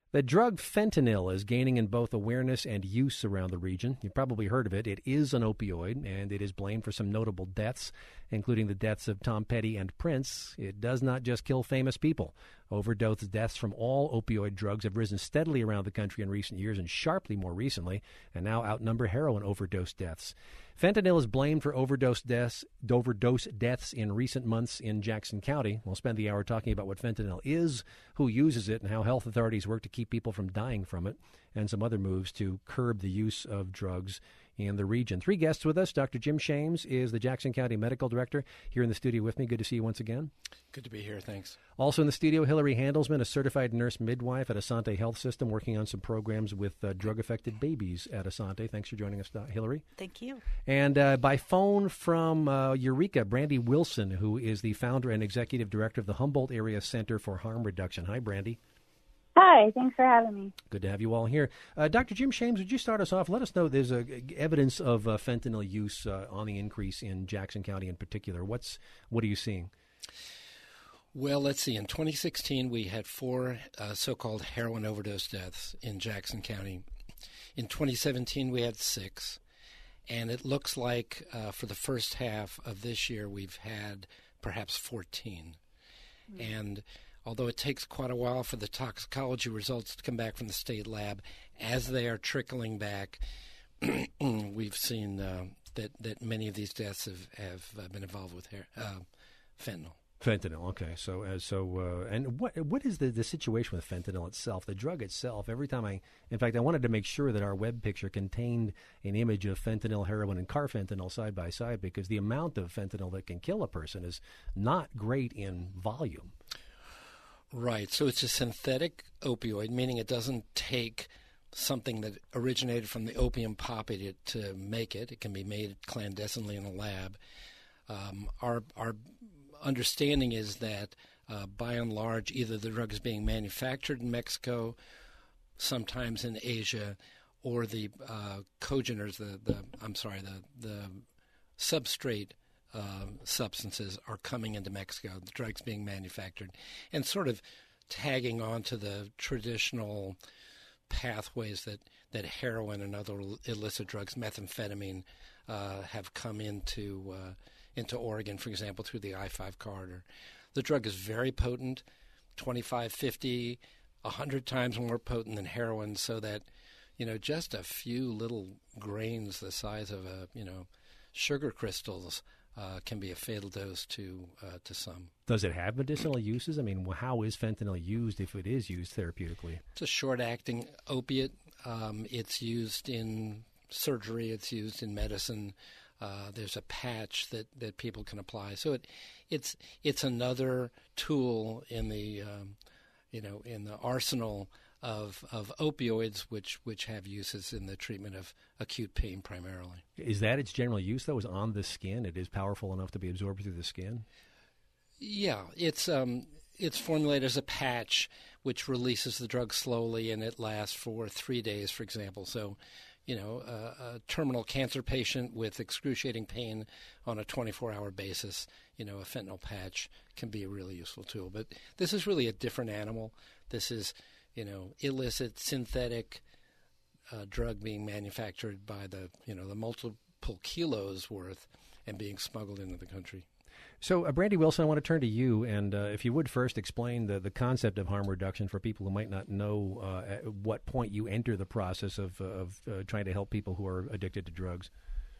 The drug fentanyl is gaining in both awareness and use around the region. You've probably heard of it. It is an opioid, and it is blamed for some notable deaths, including the deaths of Tom Petty and Prince. It does not just kill famous people. Overdose deaths from all opioid drugs have risen steadily around the country in recent years and sharply more recently, and now outnumber heroin overdose deaths. Fentanyl is blamed for overdose deaths in recent months in Jackson County. We'll spend the hour talking about what fentanyl is, who uses it, and how health authorities work to keep people from dying from it, and some other moves to curb the use of drugs in the region. Three guests with us. Dr. Jim Shames is the Jackson County Medical Director here in the studio with me. Good to see you once again. Good to be here. Thanks. Also in the studio, Hillary Handelsman, a certified nurse midwife at Asante Health System, working on some programs with drug-affected babies at Asante. Thanks for joining us, Hillary. Thank you. And by phone from Eureka, Brandy Wilson, who is the founder and executive director of the Humboldt Area Center for Harm Reduction. Hi, Brandy. Hi, thanks for having me. Good to have you all here. Dr. Jim Shames, would you start us off? Let us know there's evidence of fentanyl use on the increase in Jackson County in particular. What are you seeing? Well, let's see. In 2016, we had 4 so-called heroin overdose deaths in Jackson County. In 2017, we had 6. And it looks like for the first half of this year, we've had perhaps 14. Mm-hmm. And although it takes quite a while for the toxicology results to come back from the state lab, as they are trickling back, we've seen that many of these deaths have been involved with fentanyl. Fentanyl, okay. And what is the situation with fentanyl itself, the drug itself? Every time I wanted to make sure that our web picture contained an image of fentanyl, heroin, and carfentanil side by side, because the amount of fentanyl that can kill a person is not great in volume. Right. So it's a synthetic opioid, meaning it doesn't take something that originated from the opium poppy to make it. It can be made clandestinely in a lab. Our understanding is that, by and large, either the drug is being manufactured in Mexico, sometimes in Asia, or the cogeners, the substrate substances are coming into Mexico. The drug's being manufactured, and sort of tagging on to the traditional pathways that heroin and other illicit drugs, methamphetamine, have come into Oregon, for example, through the I-5 corridor. The drug is very potent, 25, 50, 100 times more potent than heroin, so that, just a few little grains the size of sugar crystals can be a fatal dose to some. Does it have medicinal uses? I mean, how is fentanyl used if it is used therapeutically? It's a short-acting opiate. It's used in surgery. It's used in medicine. There's a patch that people can apply. So it's another tool in the in the arsenal of opioids, which have uses in the treatment of acute pain primarily. Is that its general use, though, is on the skin? It is powerful enough to be absorbed through the skin? Yeah, it's formulated as a patch which releases the drug slowly, and it lasts for 3 days, for example. So, a terminal cancer patient with excruciating pain on a 24-hour basis, a fentanyl patch can be a really useful tool. But this is really a different animal. This is illicit, synthetic drug being manufactured by the multiple kilos worth and being smuggled into the country. So, Brandy Wilson, I want to turn to you, and if you would first explain the concept of harm reduction for people who might not know at what point you enter the process of trying to help people who are addicted to drugs.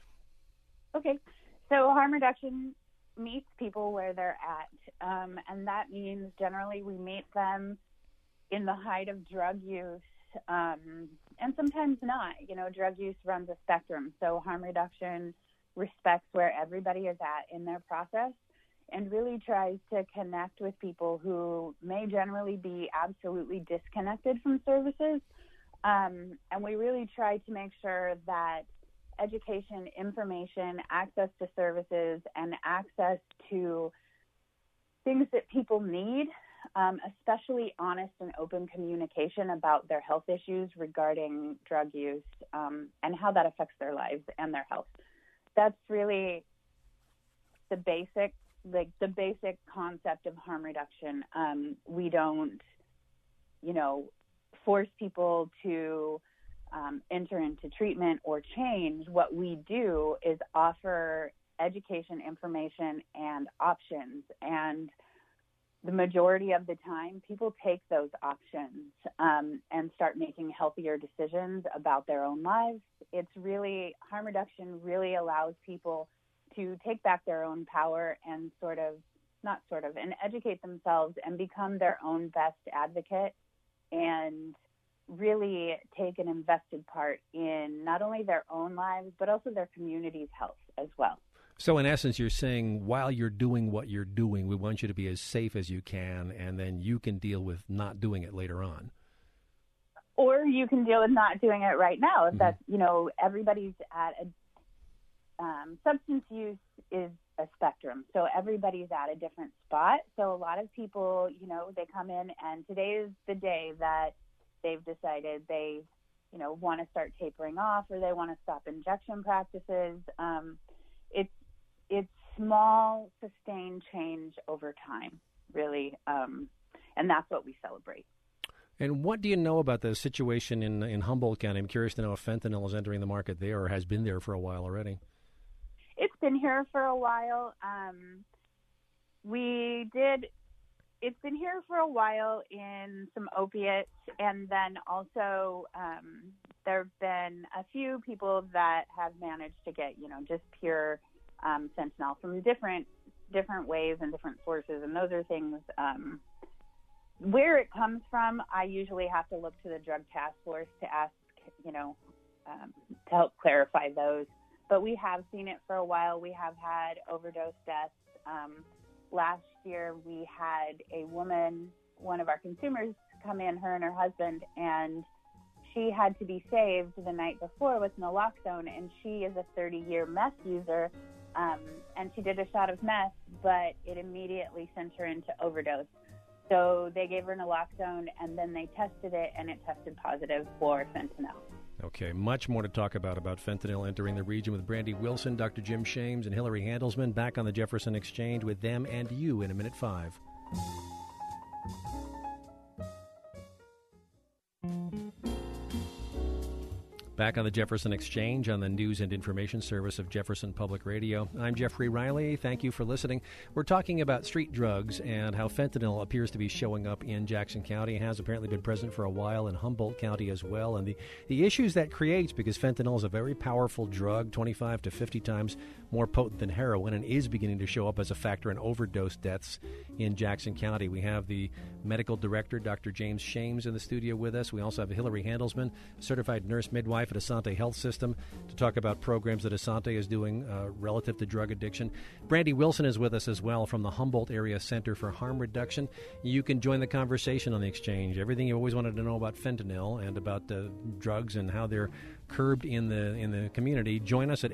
Okay. So harm reduction meets people where they're at, and that means generally we meet them in the height of drug use, and sometimes not. Drug use runs a spectrum, so harm reduction respects where everybody is at in their process and really tries to connect with people who may generally be absolutely disconnected from services. And we really try to make sure that education, information, access to services, and access to things that people need, especially honest and open communication about their health issues regarding drug use, and how that affects their lives and their health. That's really the basic concept of harm reduction. We don't, force people to enter into treatment or change. What we do is offer education, information, and options. And the majority of the time, people take those options and start making healthier decisions about their own lives. It's really, harm reduction really allows people to take back their own power and and educate themselves and become their own best advocate and really take an invested part in not only their own lives, but also their community's health as well. So in essence, you're saying while you're doing what you're doing, we want you to be as safe as you can, and then you can deal with not doing it later on. Or you can deal with not doing it right now. If that's, everybody's at substance use is a spectrum. So everybody's at a different spot. So a lot of people, they come in and today is the day that they've decided they, want to start tapering off or they want to stop injection practices. It's small, sustained change over time, really, and that's what we celebrate. And what do you know about the situation in Humboldt County? I'm curious to know if fentanyl is entering the market there or has been there for a while already. It's been here for a while. It's been here for a while in some opiates, and then also there have been a few people that have managed to get, just pure fentanyl from different ways and different sources, and those are things. Where it comes from, I usually have to look to the Drug Task Force to ask, to help clarify those. But we have seen it for a while. We have had overdose deaths. Last year, we had a woman, one of our consumers, come in, her and her husband, and she had to be saved the night before with naloxone, and she is a 30-year meth user, and she did a shot of meth, but it immediately sent her into overdose. So they gave her naloxone, and then they tested it, and it tested positive for fentanyl. Okay, much more to talk about fentanyl entering the region with Brandy Wilson, Dr. Jim Shames, and Hillary Handelsman. Back on the Jefferson Exchange with them and you in a minute 5. Back on the Jefferson Exchange on the News and Information Service of Jefferson Public Radio. I'm Jeffrey Riley. Thank you for listening. We're talking about street drugs and how fentanyl appears to be showing up in Jackson County. It has apparently been present for a while in Humboldt County as well. And the issues that creates, because fentanyl is a very powerful drug, 25 to 50 times more potent than heroin, and is beginning to show up as a factor in overdose deaths in Jackson County. We have the medical director, Dr. James Shames, in the studio with us. We also have Hillary Handelsman, certified nurse midwife at Asante Health System, to talk about programs that Asante is doing relative to drug addiction. Brandy Wilson is with us as well from the Humboldt Area Center for Harm Reduction. You can join the conversation on the Exchange. Everything you always wanted to know about fentanyl and about drugs and how they're curbed in the community. Join us at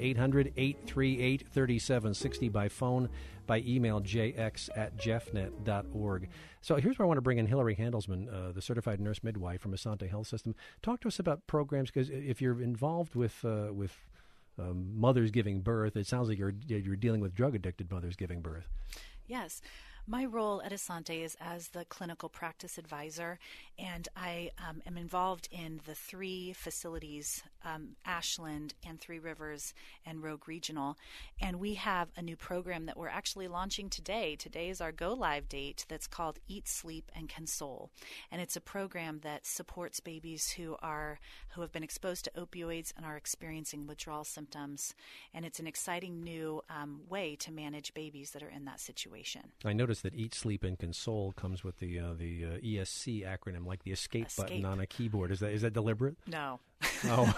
800-838-3760 by phone, by email, jx@jeffnet.org. So here's where I want to bring in Hillary Handelsman, the certified nurse midwife from Asante Health System. Talk to us about programs, because if you're involved with mothers giving birth, it sounds like you're dealing with drug-addicted mothers giving birth. Yes. My role at Asante is as the clinical practice advisor, and I am involved in the 3 facilities, Ashland and Three Rivers and Rogue Regional, and we have a new program that we're actually launching today. Today is our go-live date that's called Eat, Sleep, and Console, and it's a program that supports babies who have been exposed to opioids and are experiencing withdrawal symptoms, and it's an exciting new way to manage babies that are in that situation. I noticed that Eat, Sleep, and Console comes with the ESC acronym, like the escape button on a keyboard. Is that deliberate? No. Oh.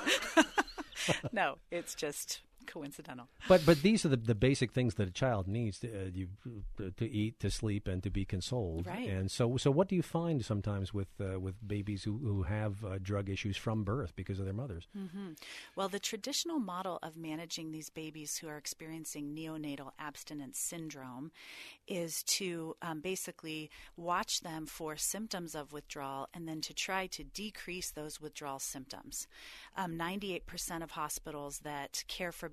No, it's just coincidental. But these are the basic things that a child needs to eat, to sleep, and to be consoled. Right. And so what do you find sometimes with babies who have drug issues from birth because of their mothers? Mm-hmm. Well, the traditional model of managing these babies who are experiencing neonatal abstinence syndrome is to basically watch them for symptoms of withdrawal and then to try to decrease those withdrawal symptoms. 98% of hospitals that care for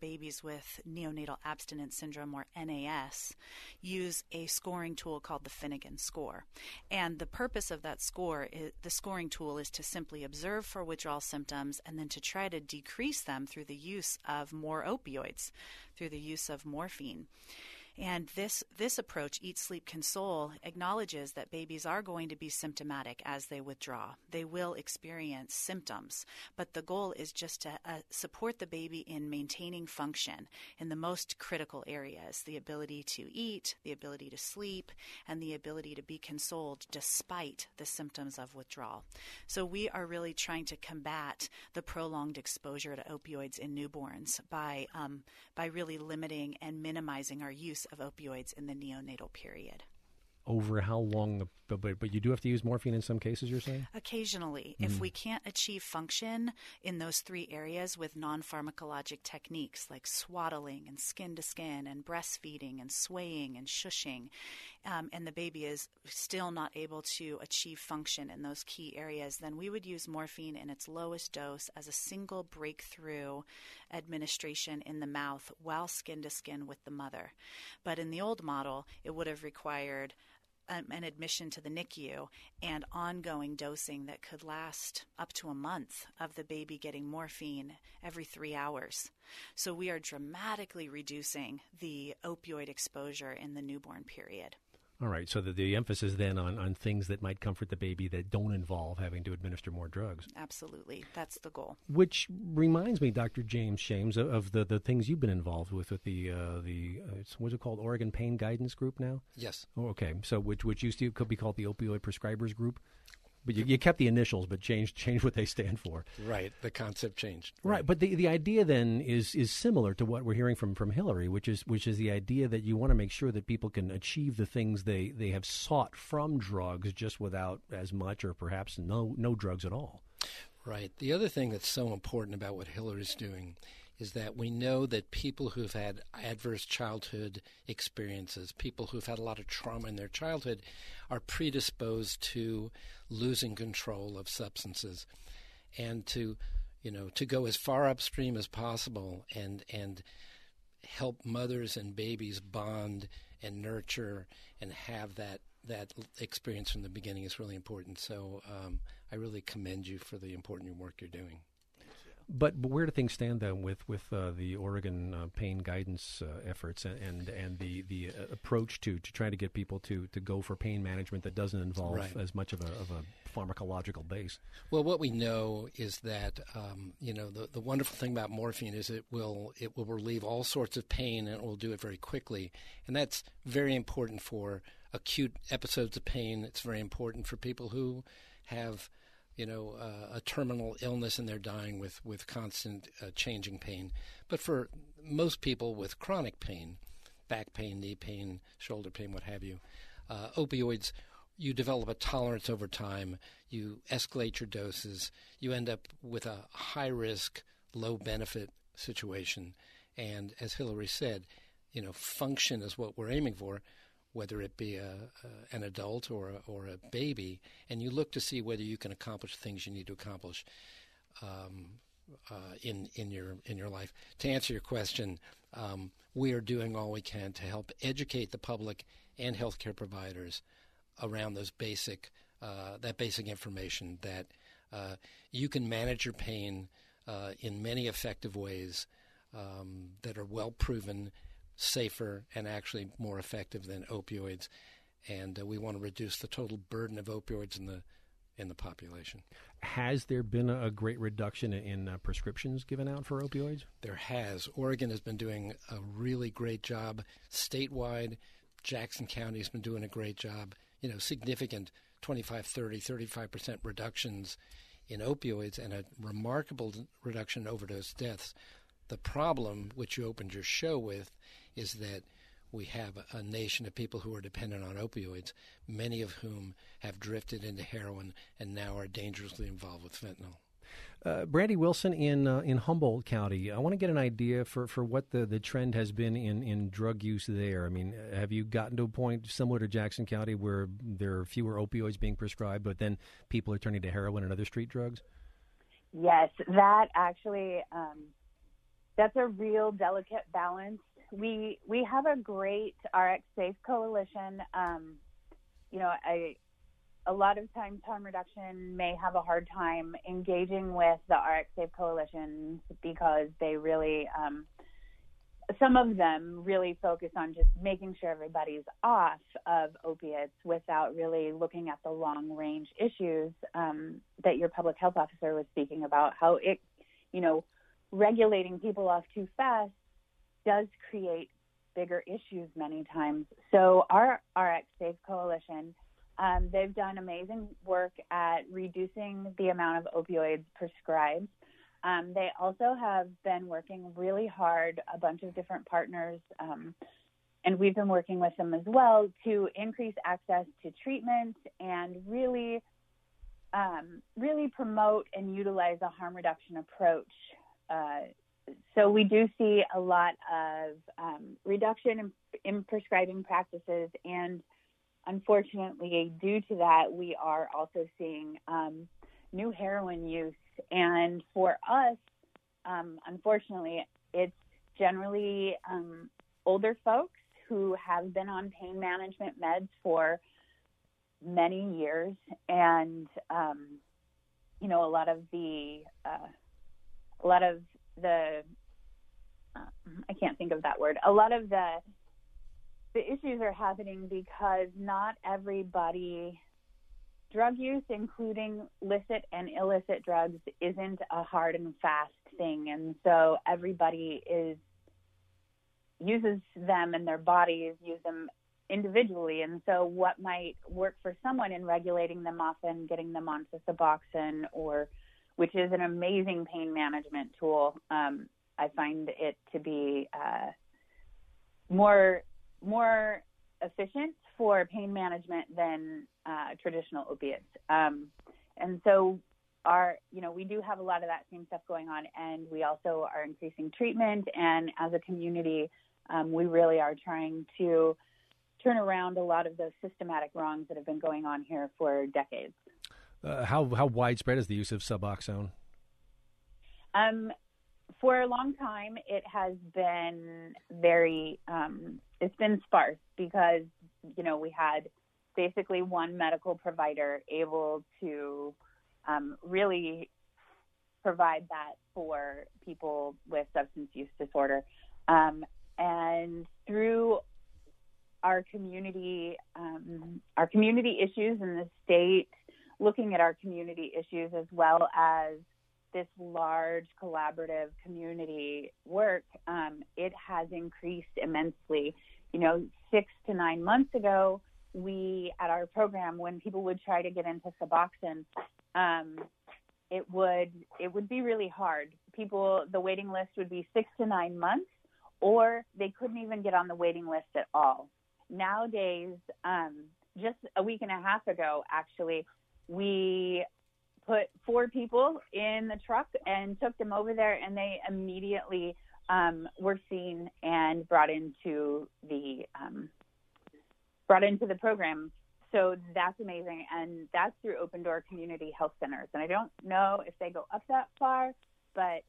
babies with neonatal abstinence syndrome, or NAS, use a scoring tool called the Finnegan score. And the purpose of that score, the scoring tool, is to simply observe for withdrawal symptoms and then to try to decrease them through the use of more opioids, through the use of morphine. And this approach, Eat, Sleep, Console, acknowledges that babies are going to be symptomatic as they withdraw. They will experience symptoms, but the goal is just to support the baby in maintaining function in the most critical areas: the ability to eat, the ability to sleep, and the ability to be consoled despite the symptoms of withdrawal. So we are really trying to combat the prolonged exposure to opioids in newborns by really limiting and minimizing our use of opioids in the neonatal period. Over how long? But you do have to use morphine in some cases, you're saying? Occasionally. If we can't achieve function in those three areas with non-pharmacologic techniques like swaddling and skin-to-skin and breastfeeding and swaying and shushing, and the baby is still not able to achieve function in those key areas, then we would use morphine in its lowest dose as a single breakthrough administration in the mouth while skin-to-skin with the mother. But in the old model, it would have required an admission to the NICU and ongoing dosing that could last up to a month of the baby getting morphine every 3 hours. So we are dramatically reducing the opioid exposure in the newborn period. All right, so the emphasis then on things that might comfort the baby that don't involve having to administer more drugs. Absolutely. That's the goal. Which reminds me, Dr. James Shames, of the things you've been involved with the what's it called, Oregon Pain Guidance Group now? Yes. Oh, okay, so which used to could be called the Opioid Prescribers Group? But you kept the initials, but changed what they stand for. Right. The concept changed. Right. But the idea then is similar to what we're hearing from Hillary, which is the idea that you want to make sure that people can achieve the things they have sought from drugs just without as much or perhaps no drugs at all. Right. The other thing that's so important about what Hillary's doing is that we know that people who've had adverse childhood experiences, people who've had a lot of trauma in their childhood, are predisposed to losing control of substances, and to go as far upstream as possible and help mothers and babies bond and nurture and have that experience from the beginning is really important. So I really commend you for the important work you're doing. But where do things stand then with the Oregon pain guidance efforts and the approach to trying to get people to go for pain management that doesn't involve as much of a pharmacological base? Well, what we know is that the wonderful thing about morphine is it will relieve all sorts of pain, and it will do it very quickly, and that's very important for acute episodes of pain. It's very important for people who have a terminal illness and they're dying with constant changing pain. But for most people with chronic pain, back pain, knee pain, shoulder pain, what have you, opioids, you develop a tolerance over time. You escalate your doses. You end up with a high-risk, low-benefit situation. And as Hillary said, function is what we're aiming for, whether it be an adult or a baby, and you look to see whether you can accomplish things you need to accomplish in your life. To answer your question, we are doing all we can to help educate the public and healthcare providers around those basic information that you can manage your pain in many effective ways that are well proven, safer, and actually more effective than opioids, and we want to reduce the total burden of opioids in the population. Has there been a great reduction in prescriptions given out for opioids? There has. Oregon has been doing a really great job statewide. Jackson County has been doing a great job. Significant 25, 30, 35% reductions in opioids and a remarkable reduction in overdose deaths. The problem, which you opened your show with, is that we have a nation of people who are dependent on opioids, many of whom have drifted into heroin and now are dangerously involved with fentanyl. Brandy Wilson in Humboldt County, I want to get an idea for what the trend has been in drug use there. I mean, have you gotten to a point similar to Jackson County where there are fewer opioids being prescribed, but then people are turning to heroin and other street drugs? Yes, that actually that's a real delicate balance. We have a great RX Safe coalition. A lot of times harm reduction may have a hard time engaging with the RX Safe coalition because they really, some of them really focus on just making sure everybody's off of opiates without really looking at the long range issues that your public health officer was speaking about, how it, regulating people off too fast does create bigger issues many times. So our RX Safe coalition, they've done amazing work at reducing the amount of opioids prescribed. They also have been working really hard, a bunch of different partners, and we've been working with them as well to increase access to treatment and really promote and utilize a harm reduction approach. So we do see a lot of reduction in prescribing practices, and unfortunately, due to that, we are also seeing new heroin use. And for us, unfortunately, it's generally older folks who have been on pain management meds for many years, and a lot of the I can't think of that word. A lot of the issues are happening because not everybody, drug use, including licit and illicit drugs, isn't a hard and fast thing. And so everybody uses them, and their bodies use them individually. And so what might work for someone in regulating them off and getting them onto Suboxone, which is an amazing pain management tool, I find it to be more efficient for pain management than traditional opiates. And so we do have a lot of that same stuff going on, and we also are increasing treatment. And as a community, we really are trying to turn around a lot of those systematic wrongs that have been going on here for decades. How widespread is the use of Suboxone? For a long time, it has been very, it's been sparse because, we had basically one medical provider able to really provide that for people with substance use disorder. And through our community issues in the state, looking at our community issues as well as this large collaborative community work, it has increased immensely. 6 to 9 months ago, we, at our program, when people would try to get into Suboxone, it would be really hard. The waiting list would be 6 to 9 months, or they couldn't even get on the waiting list at all. Nowadays, just a week and a half ago, actually, we put 4 people in the truck and took them over there, and they immediately were seen and brought into the program. So that's amazing, and that's through Open Door Community Health Centers. And I don't know if they go up that far, but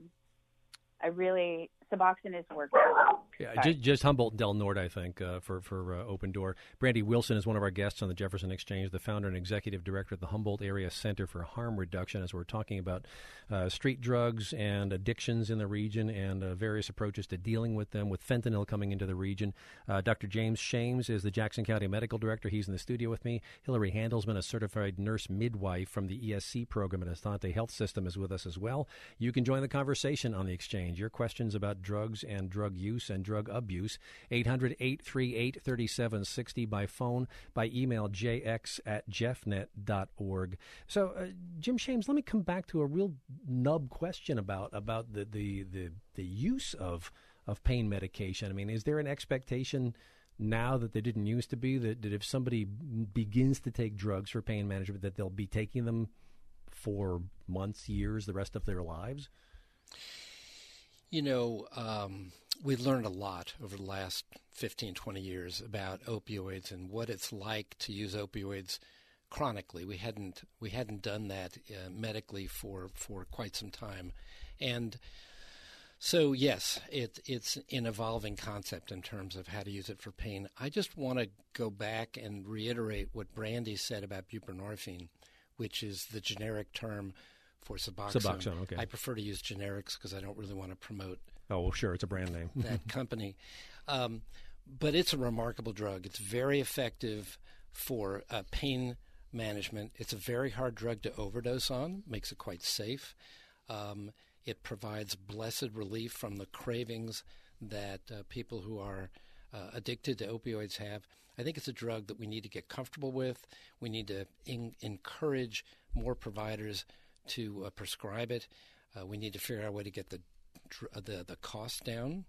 Suboxone is working. Yeah, just Humboldt and Del Norte, I think, for Open Door. Brandy Wilson is one of our guests on the Jefferson Exchange, the founder and executive director of the Humboldt Area Center for Harm Reduction, as we're talking about street drugs and addictions in the region and various approaches to dealing with them, with fentanyl coming into the region. Dr. James Shames is the Jackson County Medical Director. He's in the studio with me. Hillary Handelsman, a certified nurse midwife from the ESC program at Estante Health System, is with us as well. You can join the conversation on the Exchange. Your questions about drugs and drug use and drug abuse, 800-838-3760 by phone, by email, jx@jeffnet.org. So, Jim Shames, let me come back to a real nub question about the use of pain medication. I mean, is there an expectation now that there didn't used to be, that if somebody begins to take drugs for pain management, that they'll be taking them for months, years, the rest of their lives? We've learned a lot over the last 15, 20 years about opioids and what it's like to use opioids chronically. We hadn't done that medically for quite some time. And So yes, it's an evolving concept in terms of how to use it for pain. I just want to go back and reiterate what Brandy said about buprenorphine, which is the generic term for Suboxone. Suboxone, okay. I prefer to use generics because I don't really want to promote. Oh, well, sure, it's a brand name. That company. But it's a remarkable drug. It's very effective for pain management. It's a very hard drug to overdose on, makes it quite safe. It provides blessed relief from the cravings that people who are addicted to opioids have. I think it's a drug that we need to get comfortable with. We need to encourage more providers to prescribe it. We need to figure out a way to get the cost down.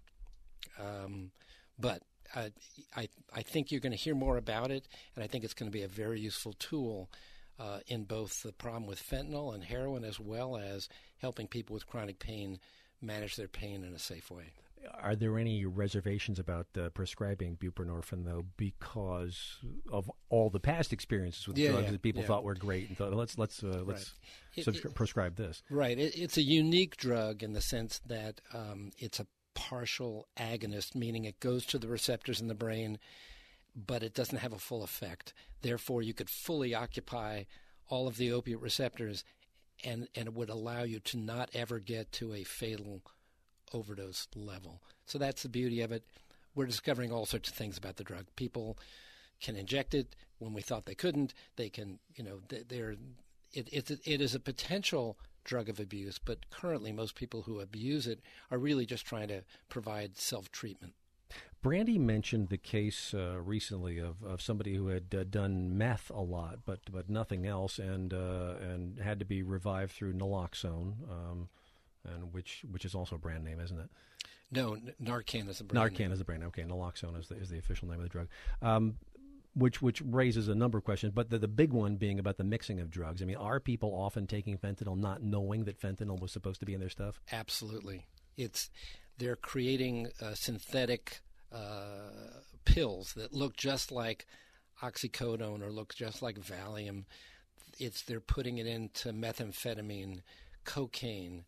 But I think you're going to hear more about it, and I think it's going to be a very useful tool in both the problem with fentanyl and heroin, as well as helping people with chronic pain manage their pain in a safe way. Are there any reservations about prescribing buprenorphine, though, because of all the past experiences with drugs that people thought were great and thought, let's prescribe this? Right. It's a unique drug in the sense that it's a partial agonist, meaning it goes to the receptors in the brain, but it doesn't have a full effect. Therefore, you could fully occupy all of the opiate receptors, and it would allow you to not ever get to a fatal overdose level. So that's the beauty of it. We're discovering all sorts of things about the drug. People can inject it when we thought they couldn't. They can, it is a potential drug of abuse, but currently most people who abuse it are really just trying to provide self-treatment. Brandy mentioned the case recently of somebody who had done meth a lot, but nothing else, and had to be revived through naloxone, and which is also a brand name, isn't it? No, Narcan is the brand name. Narcan is the brand name. Okay, naloxone is the official name of the drug. Which raises a number of questions, but the big one being about the mixing of drugs. I mean, are people often taking fentanyl not knowing that fentanyl was supposed to be in their stuff? Absolutely. They're creating synthetic pills that look just like oxycodone or look just like Valium. They're putting it into methamphetamine, cocaine.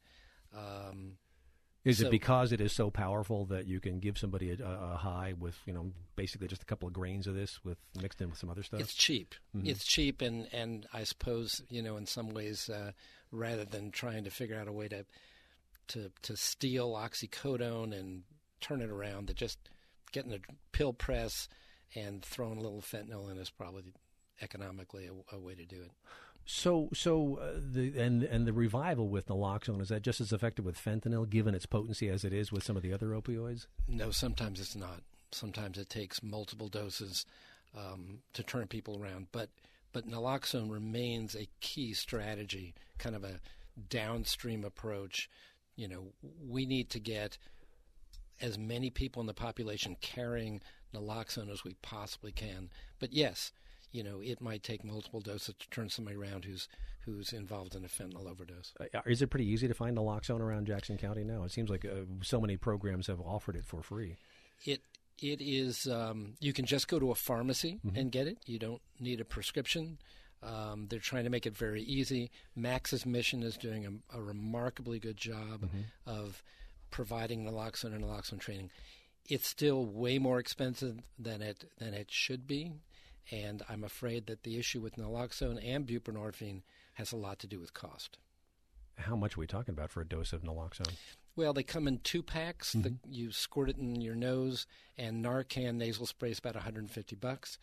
Is it because it is so powerful that you can give somebody a high with, basically just a couple of grains of this mixed in with some other stuff? It's cheap. Mm-hmm. It's cheap, and I suppose, in some ways, rather than trying to figure out a way to steal oxycodone and turn it around, that just getting a pill press and throwing a little fentanyl in is probably economically a way to do it. So the revival with naloxone, is that just as effective with fentanyl, given its potency as it is with some of the other opioids? No, sometimes it's not. Sometimes it takes multiple doses to turn people around. But naloxone remains a key strategy, kind of a downstream approach. We need to get as many people in the population carrying naloxone as we possibly can. But yes, it might take multiple doses to turn somebody around who's involved in a fentanyl overdose. Is it pretty easy to find naloxone around Jackson County now? It seems like so many programs have offered it for free. It is. You can just go to a pharmacy and get it. You don't need a prescription. They're trying to make it very easy. Max's Mission is doing a remarkably good job of providing naloxone and naloxone training. It's still way more expensive than it should be. And I'm afraid that the issue with naloxone and buprenorphine has a lot to do with cost. How much are we talking about for a dose of naloxone? Well, they come in 2-packs. You squirt it in your nose, and Narcan nasal spray is about $150.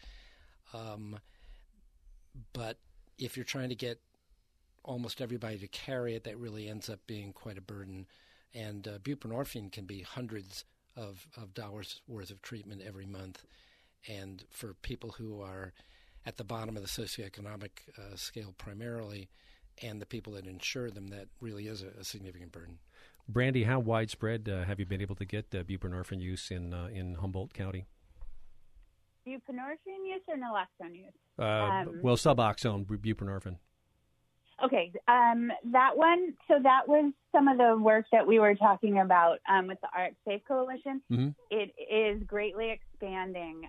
But if you're trying to get almost everybody to carry it, that really ends up being quite a burden. And buprenorphine can be hundreds of dollars worth of treatment every month. And for people who are at the bottom of the socioeconomic scale primarily, and the people that insure them, that really is a significant burden. Brandy, how widespread have you been able to get buprenorphine use in Humboldt County? Buprenorphine use or naloxone use? Well, Suboxone, buprenorphine. Okay, that one. So that was some of the work that we were talking about with the RX Safe Coalition. Mm-hmm. It is greatly expanding.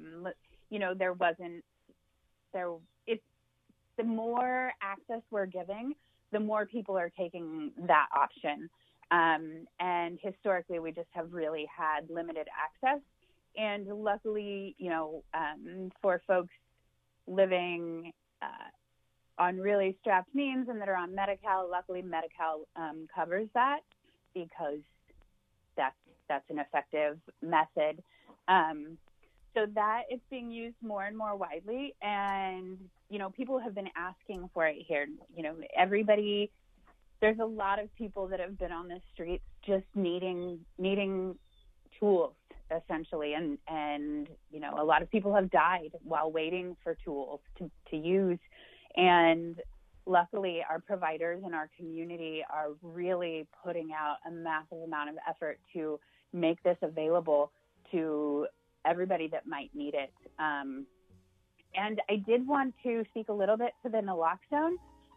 It's the more access we're giving, the more people are taking that option. And historically, we just have really had limited access. And luckily, for folks living on really strapped means and that are on Medi-Cal, luckily Medi-Cal covers that because that's an effective method. So that it's being used more and more widely, and people have been asking for it here. There's a lot of people that have been on the streets just needing tools, essentially, and a lot of people have died while waiting for tools to use, and luckily our providers in our community are really putting out a massive amount of effort to make this available to everybody that might need it. And I did want to speak a little bit to the naloxone.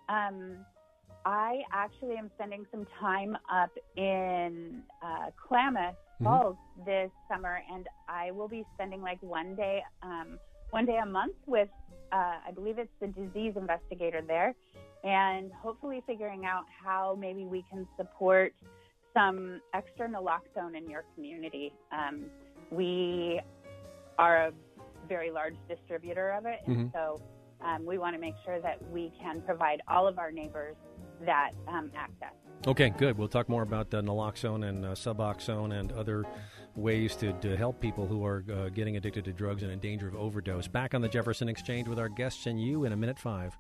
I actually am spending some time up in Klamath Falls this summer, and I will be spending like one day a month with, I believe it's the disease investigator there, and hopefully figuring out how maybe we can support some extra naloxone in your community. We are a very large distributor of it, and so we want to make sure that we can provide all of our neighbors that access. Okay, good. We'll talk more about naloxone and Suboxone and other ways to help people who are getting addicted to drugs and in danger of overdose. Back on the Jefferson Exchange with our guests and you in a minute 5.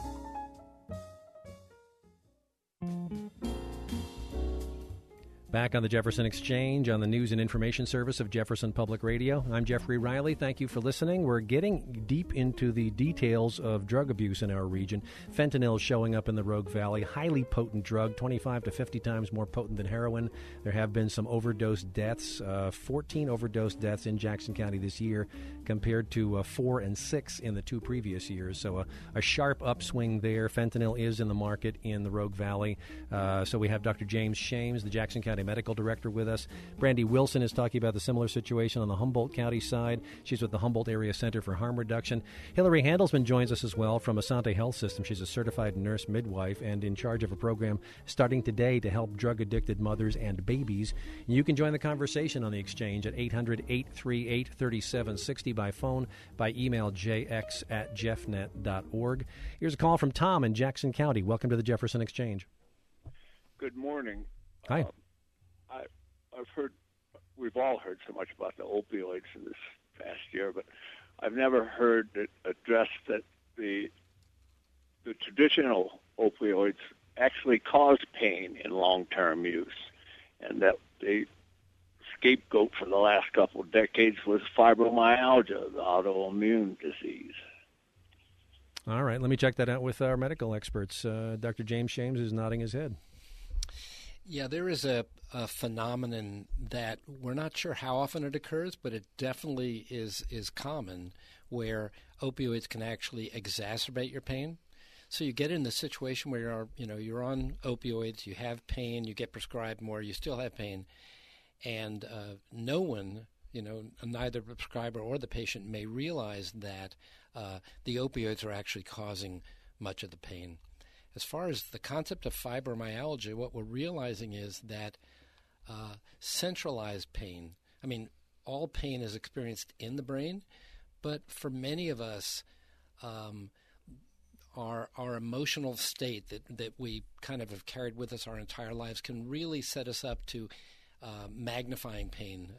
Back on the Jefferson Exchange on the News and Information Service of Jefferson Public Radio. I'm Jeffrey Riley. Thank you for listening. We're getting deep into the details of drug abuse in our region. Fentanyl is showing up in the Rogue Valley. Highly potent drug, 25 to 50 times more potent than heroin. There have been some overdose deaths, 14 overdose deaths in Jackson County this year compared to 4 and 6 in the 2 previous years. So a sharp upswing there. Fentanyl is in the market in the Rogue Valley. So we have Dr. James Shames, the Jackson County Medical Director, with us. Brandy Wilson is talking about the similar situation on the Humboldt County side. She's with the Humboldt Area Center for Harm Reduction. Hillary Handelsman joins us as well from Asante Health System. She's a certified nurse midwife and in charge of a program starting today to help drug-addicted mothers and babies. You can join the conversation on the Exchange at 800-838-3760 by phone, by email jx@jeffnet.org. Here's a call from Tom in Jackson County. Welcome to the Jefferson Exchange. Good morning. Hi. We've all heard so much about the opioids in this past year, but I've never heard it addressed that the traditional opioids actually cause pain in long-term use, and that the scapegoat for the last couple of decades was fibromyalgia, the autoimmune disease. All right, let me check that out with our medical experts. Dr. James Shames is nodding his head. Yeah, there is a phenomenon that we're not sure how often it occurs, but it definitely is common, where opioids can actually exacerbate your pain. So you get in the situation where you're on opioids, you have pain, you get prescribed more, you still have pain, and no one, neither the prescriber or the patient may realize that the opioids are actually causing much of the pain. As far as the concept of fibromyalgia, what we're realizing is that centralized pain, all pain is experienced in the brain, but for many of us, our emotional state that we kind of have carried with us our entire lives can really set us up to magnifying pain,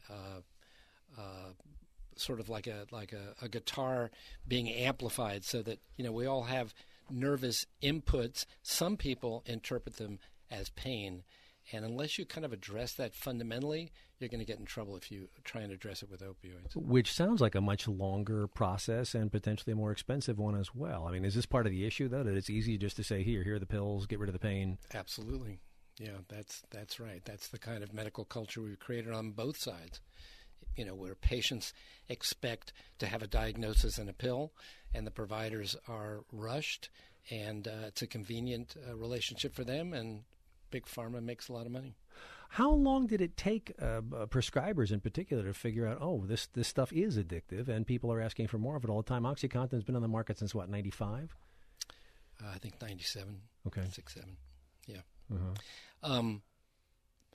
sort of like a guitar being amplified, so that we all have nervous inputs. Some people interpret them as pain, and unless you kind of address that fundamentally, you're going to get in trouble if you try and address it with opioids. Which sounds like a much longer process and potentially a more expensive one as well. Is this part of the issue, though, that it's easy just to say, here are the pills, get rid of the pain? Absolutely. Yeah, that's right. That's the kind of medical culture we've created on both sides. Where patients expect to have a diagnosis and a pill, and the providers are rushed, and it's a convenient relationship for them, and Big Pharma makes a lot of money. How long did it take prescribers in particular to figure out, this stuff is addictive, and people are asking for more of it all the time? OxyContin's been on the market since, 95? I think 97. Okay. 6, 7. Yeah.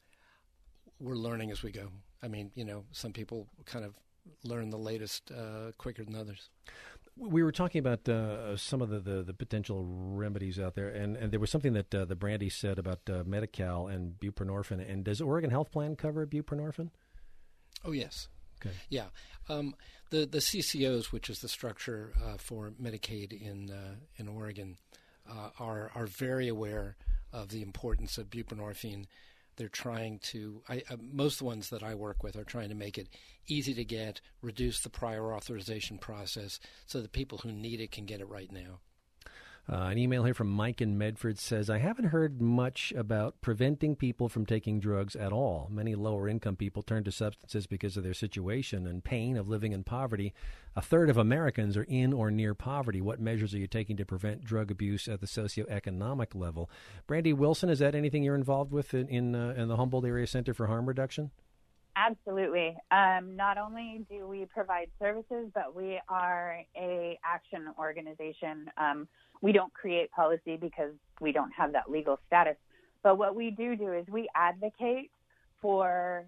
we're learning as we go. I mean, some people kind of learn the latest quicker than others. We were talking about some of the potential remedies out there, and there was something that the Brandy said about Medi-Cal and buprenorphine. And does Oregon Health Plan cover buprenorphine? Oh, yes. Okay. Yeah. The CCOs, which is the structure for Medicaid in Oregon, are very aware of the importance of buprenorphine. They're trying to, most of the ones that I work with are trying to make it easy to get, reduce the prior authorization process so that people who need it can get it right now. An email here from Mike in Medford says, I haven't heard much about preventing people from taking drugs at all. Many lower-income people turn to substances because of their situation and pain of living in poverty. A third of Americans are in or near poverty. What measures are you taking to prevent drug abuse at the socioeconomic level? Brandy Wilson, is that anything you're involved with in the Humboldt Area Center for Harm Reduction? Absolutely. Not only do we provide services, but we are a action organization. We don't create policy because we don't have that legal status. But what we do is we advocate for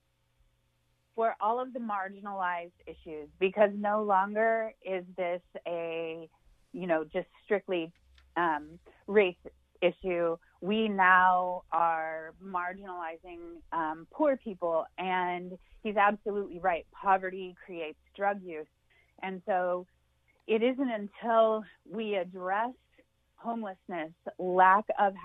all of the marginalized issues, because no longer is this a, just strictly race issue. We now are marginalizing poor people, and he's absolutely right. Poverty creates drug use. And so it isn't until we address homelessness, lack of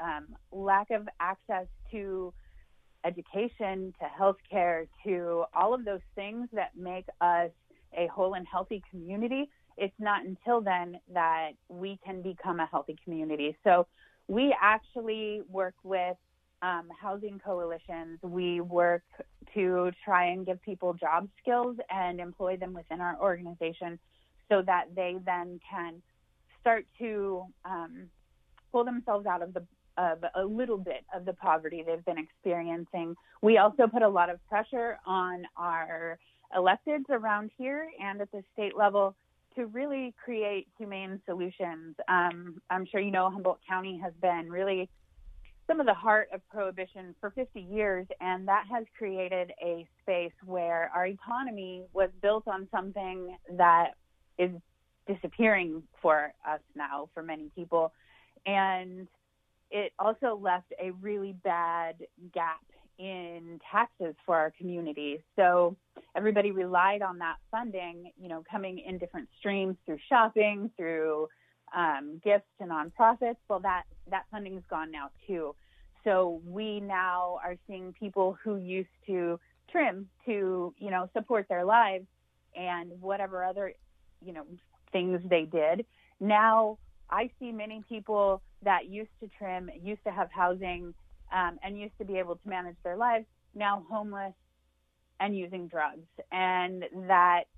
access to education, to healthcare, to all of those things that make us a whole and healthy community, it's not until then that we can become a healthy community. So we actually work with housing coalitions. We work to try and give people job skills and employ them within our organization so that they then can start to pull themselves out of a little bit of the poverty they've been experiencing. We also put a lot of pressure on our electeds around here and at the state level to really create humane solutions. I'm sure Humboldt County has been really some of the heart of prohibition for 50 years, and that has created a space where our economy was built on something that is disappearing for us now, for many people. And it also left a really bad gap in taxes for our community. So everybody relied on that funding, coming in different streams through shopping, through gifts to nonprofits. Well, that funding is gone now too. So we now are seeing people who used to trim to, support their lives and whatever other, things they did. Now I see many people that used to trim, used to have housing, and used to be able to manage their lives, now homeless and using drugs. And that's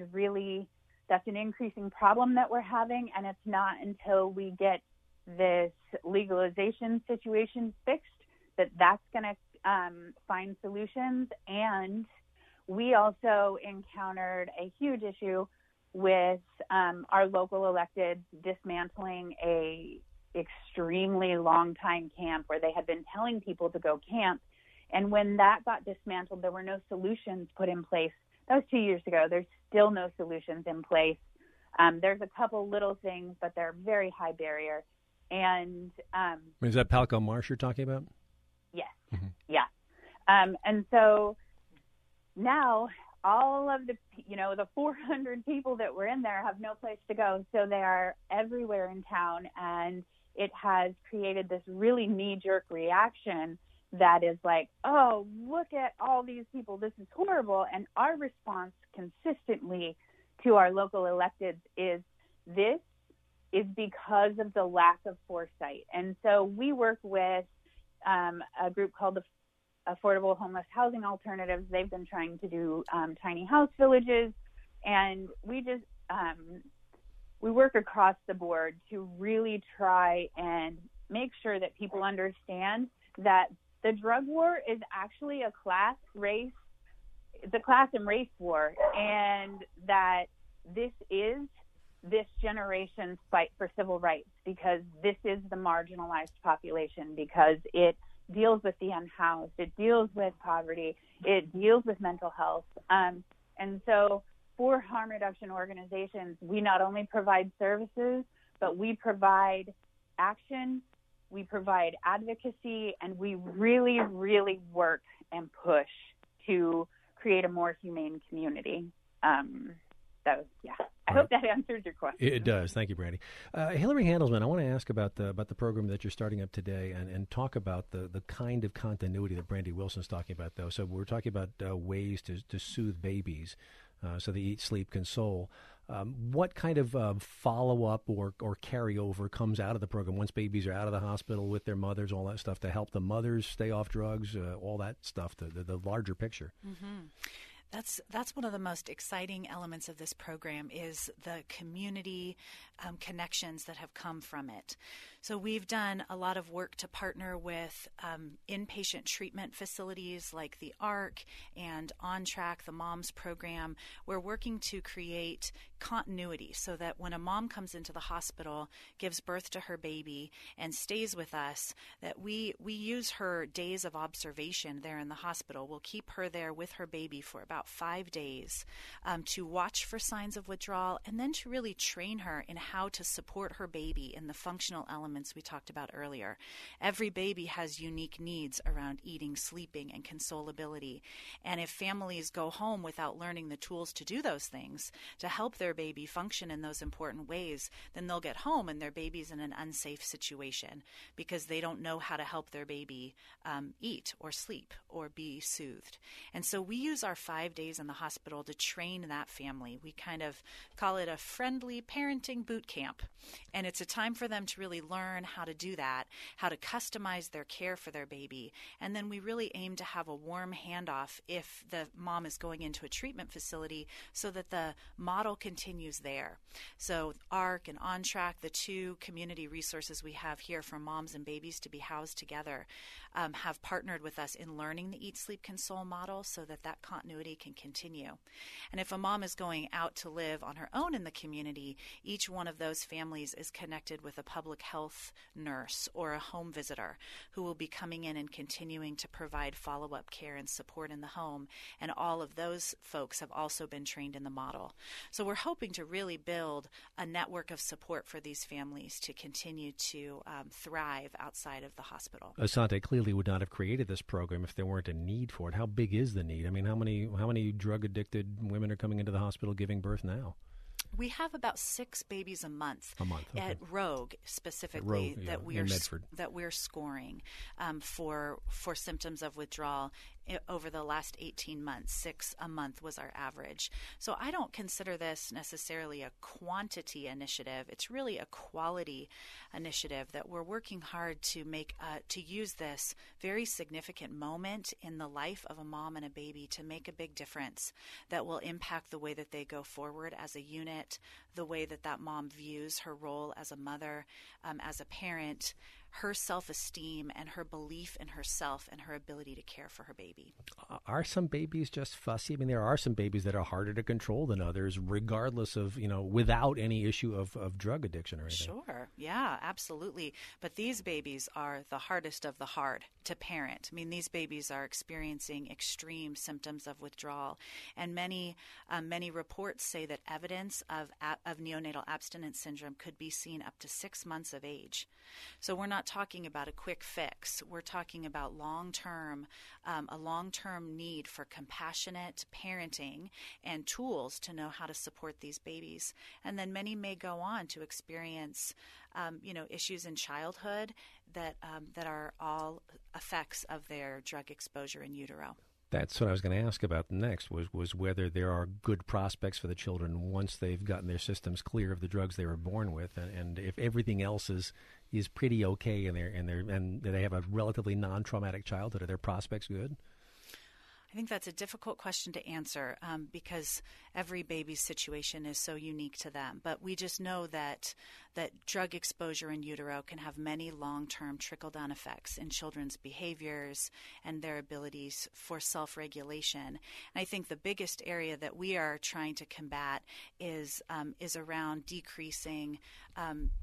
an increasing problem that we're having. And it's not until we get this legalization situation fixed that's going to find solutions. And we also encountered a huge issue with our local elected dismantling a extremely long time camp where they had been telling people to go camp. And when that got dismantled, there were no solutions put in place. That was 2 years ago. There's still no solutions in place. There's a couple little things, but they're very high barrier. And is that Palco Marsh you're talking about? Yes. Mm-hmm. Yeah. And so now all of the 400 people that were in there have no place to go. So they are everywhere in town. And it has created this really knee-jerk reaction that is like, oh, look at all these people. This is horrible. And our response consistently to our local electeds is this is because of the lack of foresight. And so we work with a group called the Affordable Homeless Housing Alternatives. They've been trying to do tiny house villages. And we just we work across the board to really try and make sure that people understand that the drug war is actually a class and race war, and that this is this generation's fight for civil rights, because this is the marginalized population, because it deals with the unhoused. It deals with poverty. It deals with mental health. And so for harm reduction organizations, we not only provide services, but we provide action, we provide advocacy, and we really, really work and push to create a more humane community. So, yeah, I hope that answers your question. It does. Thank you, Brandy. Hillary Handelsman, I want to ask about the program that you're starting up today and talk about the kind of continuity that Brandy Wilson's talking about, though. So we're talking about ways to soothe babies so they eat, sleep, console. What kind of follow-up or carryover comes out of the program once babies are out of the hospital with their mothers, all that stuff, to help the mothers stay off drugs, all that stuff, the larger picture? Mm-hmm. That's one of the most exciting elements of this program is the community connections that have come from it. So we've done a lot of work to partner with inpatient treatment facilities like the ARC and On Track, the MOMS program. We're working to create continuity so that when a mom comes into the hospital, gives birth to her baby, and stays with us, that we use her days of observation there in the hospital. We'll keep her there with her baby for about 5 days to watch for signs of withdrawal and then to really train her in how to support her baby in the functional elements we talked about earlier. Every baby has unique needs around eating, sleeping, and consolability. And if families go home without learning the tools to do those things, to help their baby function in those important ways, then they'll get home and their baby's in an unsafe situation because they don't know how to help their baby eat or sleep or be soothed. And so we use our 5 days in the hospital to train that family. We kind of call it a friendly parenting boot camp. And it's a time for them to really learn how to do that, how to customize their care for their baby. And then we really aim to have a warm handoff if the mom is going into a treatment facility so that the model continues there. So ARC and On Track, the two community resources we have here for moms and babies to be housed together, have partnered with us in learning the Eat, Sleep, Console model so that that continuity can continue. And if a mom is going out to live on her own in the community, each one of those families is connected with a public health nurse or a home visitor who will be coming in and continuing to provide follow-up care and support in the home. And all of those folks have also been trained in the model. So we're hoping to really build a network of support for these families to continue to thrive outside of the hospital. Asante clearly would not have created this program if there weren't a need for it. How big is the need? I mean, how many drug-addicted women are coming into the hospital giving birth now? We have about 6 babies a month. Okay. At Rogue specifically at Rogue, that we're scoring for symptoms of withdrawal over the last 18 months. 6 a month was our average. So I don't consider this necessarily a quantity initiative. It's really a quality initiative that we're working hard to make to use this very significant moment in the life of a mom and a baby to make a big difference that will impact the way that they go forward as a unit, the way that that mom views her role as a mother, as a parent, her self-esteem and her belief in herself and her ability to care for her baby. Are some babies just fussy? I mean, there are some babies that are harder to control than others, regardless of, without any issue of drug addiction or anything. Sure. Yeah, absolutely. But these babies are the hardest of the hard to parent. I mean, these babies are experiencing extreme symptoms of withdrawal. And many reports say that evidence of neonatal abstinence syndrome could be seen up to 6 months of age. So we're not talking about a quick fix. We're talking about a long-term need for compassionate parenting and tools to know how to support these babies. And then many may go on to experience, issues in childhood that are all effects of their drug exposure in utero. That's what I was going to ask about next, was whether there are good prospects for the children once they've gotten their systems clear of the drugs they were born with, and if everything else is pretty okay and they have a relatively non-traumatic childhood, are their prospects good? I think that's a difficult question to answer because every baby's situation is so unique to them. But we just know that drug exposure in utero can have many long-term trickle-down effects in children's behaviors and their abilities for self-regulation. And I think the biggest area that we are trying to combat is around decreasing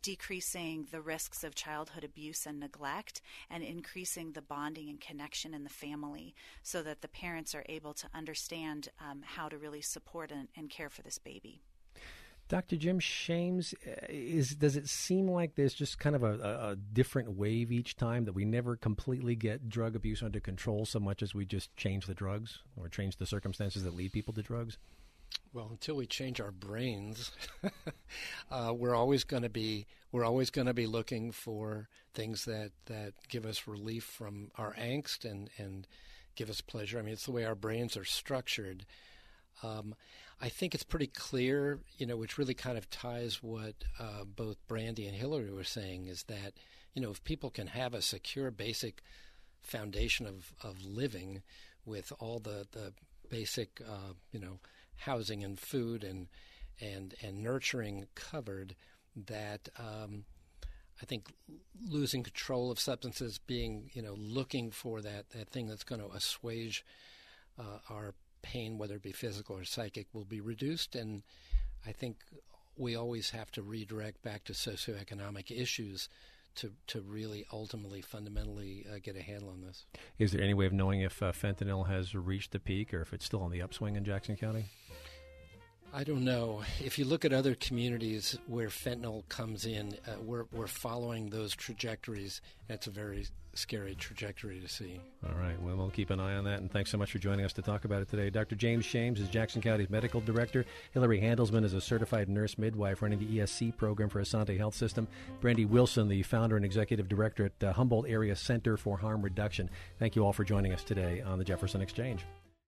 decreasing the risks of childhood abuse and neglect, and increasing the bonding and connection in the family so that the parents are able to understand how to really support and care for this baby. Dr. Jim Shames, does it seem like there's just kind of a different wave each time, that we never completely get drug abuse under control so much as we just change the drugs or change the circumstances that lead people to drugs? Well, until we change our brains, we're always going to be looking for things that give us relief from our angst and give us pleasure. I mean, it's the way our brains are structured. I think it's pretty clear, which really kind of ties what both Brandy and Hillary were saying, is that, if people can have a secure, basic foundation of living with all the basic, housing and food and nurturing covered, that I think losing control of substances, being, looking for that thing that's going to assuage our pain, whether it be physical or psychic, will be reduced. And I think we always have to redirect back to socioeconomic issues to really ultimately, fundamentally get a handle on this. Is there any way of knowing if fentanyl has reached the peak or if it's still on the upswing in Jackson County? I don't know. If you look at other communities where fentanyl comes in, we're following those trajectories. That's a very scary trajectory to see. All right. Well, we'll keep an eye on that, and thanks so much for joining us to talk about it today. Dr. James Shames is Jackson County's medical director. Hillary Handelsman is a certified nurse midwife running the ESC program for Asante Health System. Brandy Wilson, the founder and executive director at Humboldt Area Center for Harm Reduction. Thank you all for joining us today on the Jefferson Exchange.